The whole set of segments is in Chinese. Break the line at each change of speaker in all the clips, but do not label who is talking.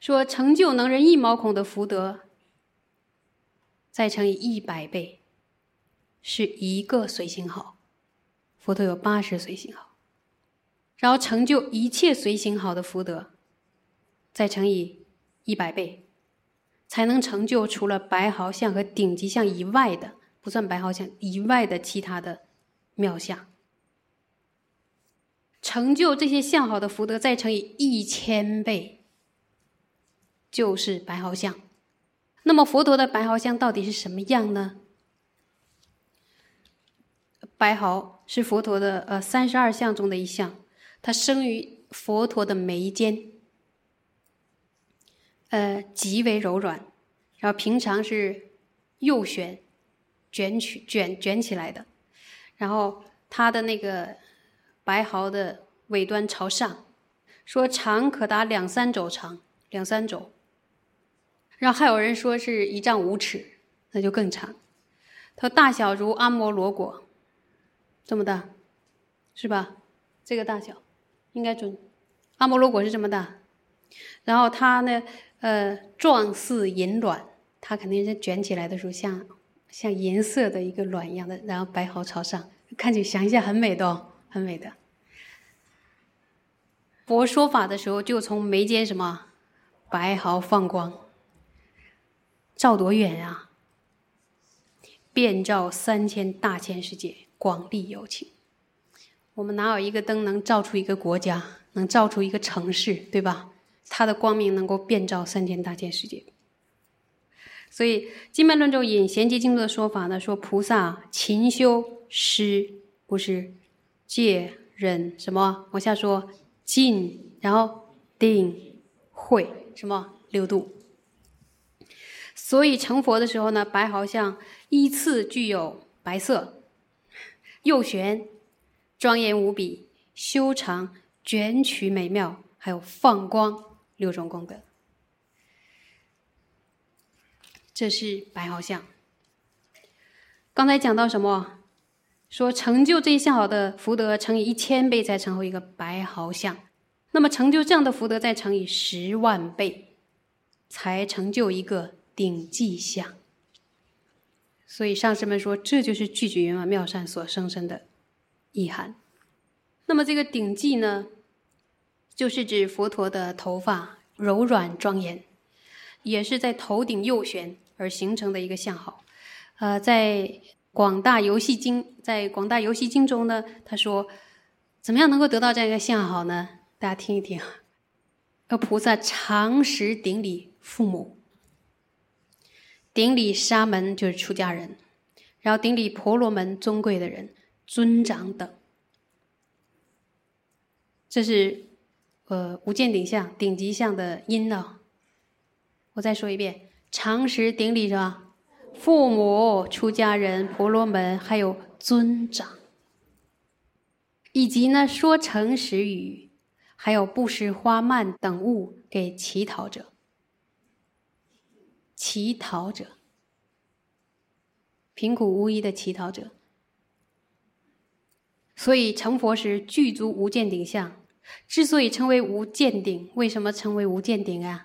说成就能人一毛孔的福德，再乘以100倍，是1个随行好。佛陀有80随行好，然后成就一切随行好的福德，再乘以100倍，才能成就除了白毫相和顶级相以外的，不算白毫相以外的其他的妙相。成就这些相好的福德，再乘以1000倍，就是白毫相。那么佛陀的白毫相到底是什么样呢？白毫是佛陀的32相中的一项，它生于佛陀的眉间，极为柔软，然后平常是右旋卷起来的，然后它的那个白毫的尾端朝上，说长可达2-3肘长，2-3肘。然后还有人说是1丈5尺，那就更长。它大小如阿摩罗果，这么大，是吧？这个大小应该准。阿摩罗果是这么大，然后它呢，状似银卵，它肯定是卷起来的时候像银色的一个卵一样的，然后白毫朝上，看起想一下很美的哦，很美的。佛说法的时候，就从眉间什么白毫放光，照多远啊？遍照3000大千世界，广利有情。我们哪有一个灯能照出一个国家，能照出一个城市，对吧？它的光明能够遍照3000大千世界。所以经脉论中引贤集经中的说法呢，说菩萨勤修施，不是戒忍什么，往下说静，然后定慧，什么6度。所以成佛的时候呢，白毫相依次具有白色、右旋、庄严无比、修长、卷曲美妙，还有放光6种功德。这是白毫相。刚才讲到什么？说成就这一相好的福德，乘以1000倍才成为一个白毫相。那么成就这样的福德，再乘以10万倍，才成就一个顶际相。所以上师们说，这就是具足圆满妙善所生身的意涵。那么这个顶际呢，就是指佛陀的头发柔软庄严，也是在头顶右旋而形成的一个相好。在广大游戏经中呢，他说怎么样能够得到这样一个相好呢？大家听一听。菩萨常时顶礼父母，顶礼沙门就是出家人，然后顶礼婆罗门尊贵的人、尊长等。这是无间顶相、顶级相的因呢。我再说一遍，常时顶礼什么？父母、出家人、婆罗门，还有尊长，以及呢说诚实语，还有布施花蔓等物给乞讨者。乞讨者，贫苦无依的乞讨者。所以成佛时具足无间顶相。之所以称为无间顶，为什么称为无间顶啊？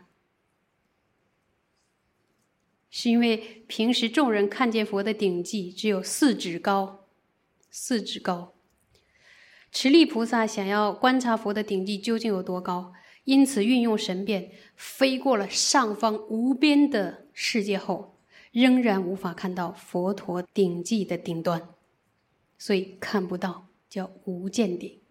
是因为平时众人看见佛的顶际只有4指高，4指高。持力菩萨想要观察佛的顶际究竟有多高，因此运用神变，飞过了上方无边的世界后，仍然无法看到佛陀顶际的顶端，所以看不到，叫无间顶。